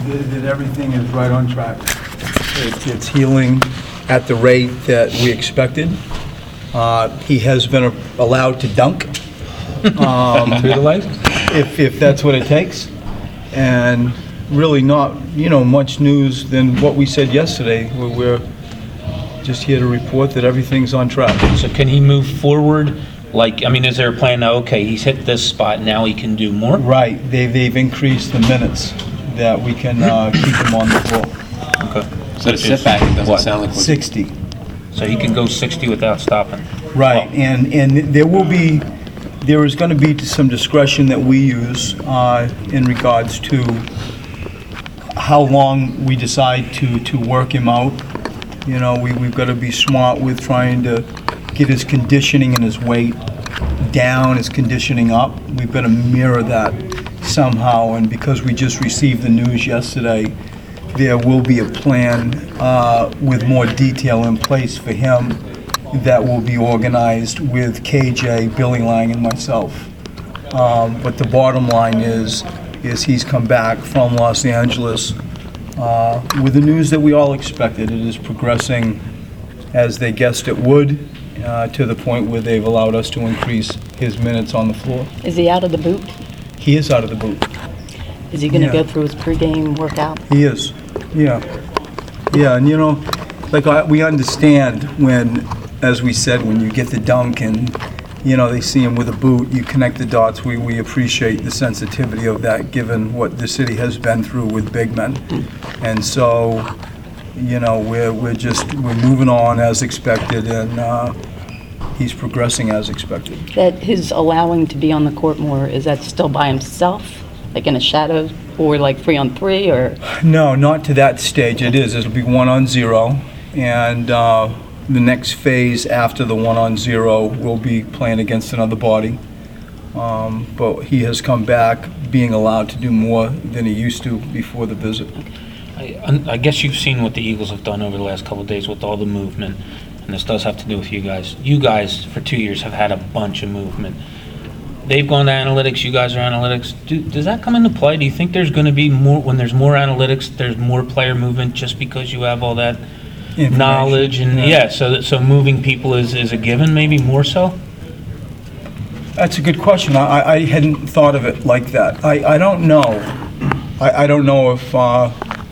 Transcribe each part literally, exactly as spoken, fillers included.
that that everything is right on track. It's it's healing at the rate that we expected. Uh, He has been allowed to dunk. um, Through the legs? if, if that's what it takes. And really not, you know, much news than what we said yesterday. We're, we're just here to report that everything's on track. So can he move forward? Like, I mean, is there a plan now, okay, he's hit this spot, now he can do more? Right, they've, they've increased the minutes that we can uh, keep him on the floor. Okay. So the setback, it doesn't What? sound like... what- sixty. So he can go sixty without stopping? Right, and, and there will be, there is going to be some discretion that we use uh, in regards to how long we decide to, to work him out. You know, we, we've got to be smart with trying to get his conditioning and his weight down, his conditioning up. We've got to mirror that somehow, and because we just received the news yesterday, there will be a plan uh, with more detail in place for him that will be organized with K J, Billy Lang, and myself. Um, But the bottom line is, is he's come back from Los Angeles uh, with the news that we all expected. It is progressing as they guessed it would, uh, to the point where they've allowed us to increase his minutes on the floor. Is he out of the boot? He is out of the boot. Is he going to Yeah. go through his pregame workout? He is, yeah. Yeah, and you know, like, I- we understand when, as we said, when you get the dunk and, you know, they see him with a boot, you connect the dots. We, we appreciate the sensitivity of that, given what the city has been through with big men. And so, you know, we're, we're just, we're moving on as expected, and uh, he's progressing as expected. That his allowing to be on the court more, is that still by himself, like in a shadow, or like three on three, or? No, not to that stage. It is. It'll be one on zero, and uh, the next phase after the one on zero will be playing against another body. Um, but he has come back being allowed to do more than he used to before the visit. I, I guess you've seen what the Eagles have done over the last couple of days with all the movement, and this does have to do with you guys. You guys, for two years, have had a bunch of movement. They've gone to analytics, you guys are analytics. Do, does that come into play? Do you think there's going to be more, when there's more analytics, there's more player movement just because you have all that Information. knowledge? And Yeah. yeah, so that- so moving people is, is a given, maybe more so? That's a good question. I, I hadn't thought of it like that. I, I don't know. I, I don't know if uh,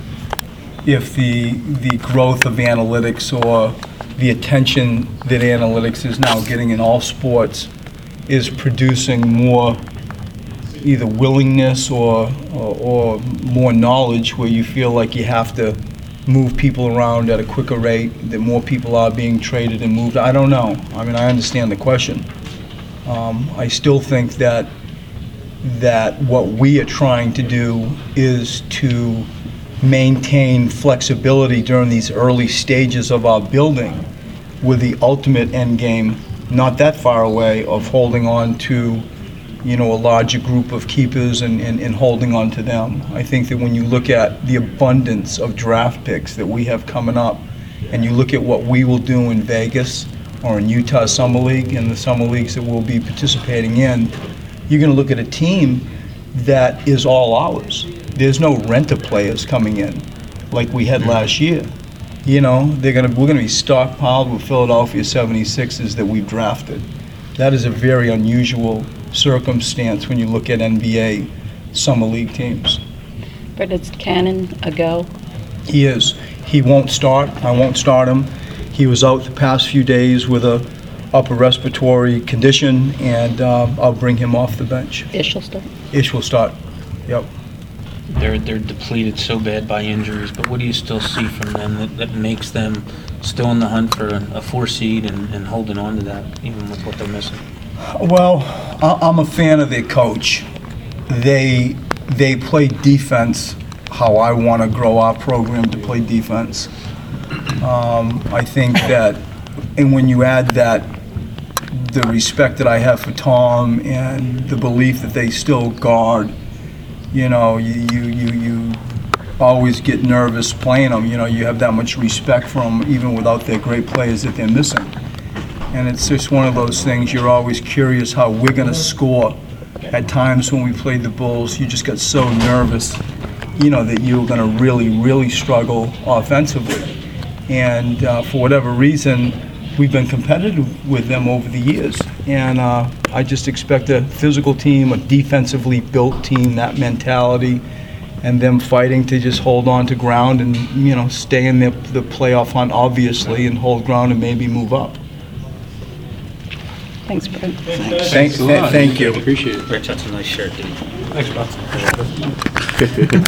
if the the growth of analytics or the attention that analytics is now getting in all sports is producing more either willingness or, or or more knowledge, where you feel like you have to move people around at a quicker rate, that more people are being traded and moved. I don't know. I mean, I understand the question. Um, I still think that that what we are trying to do is to maintain flexibility during these early stages of our building, with the ultimate end game not that far away of holding on to, you know, a larger group of keepers and, and, and holding on to them. I think that when you look at the abundance of draft picks that we have coming up, and you look at what we will do in Vegas or in Utah Summer League and the summer leagues that we'll be participating in, you're going to look at a team that is all ours. There's no renter players coming in like we had last year. You know, they're going to we're going to be stockpiled with Philadelphia seventy-sixers that we've drafted. That is a very unusual circumstance when you look at N B A summer league teams. But it's Cannon a go? He is. He won't start. I won't start him. He was out the past few days with a upper respiratory condition, and uh, I'll bring him off the bench. Ish will start? Ish will start. Yep. They're they're depleted so bad by injuries, but what do you still see from them that, that makes them still in the hunt for a, a four seed and, and holding on to that, even with what they're missing? Well, I- I'm a fan of their coach. They they play defense how I want to grow our program to play defense. Um, I think that, and when you add that, the respect that I have for Tom and the belief that they still guard, you know, you you you, you always get nervous playing them. You know, you have that much respect for them, even without their great players that they're missing. And it's just one of those things, you're always curious how we're going to score. At times when we played the Bulls, you just got so nervous you know, that you were going to really, really struggle offensively. And uh, for whatever reason, we've been competitive with them over the years. And uh, I just expect a physical team, a defensively built team, that mentality, and them fighting to just hold on to ground and, you know, stay in the, the playoff hunt, obviously, and hold ground and maybe move up. Thanks, Brett. Thank, thank you. Appreciate it. Rich, that's a nice shirt, dude. Thanks, Bob.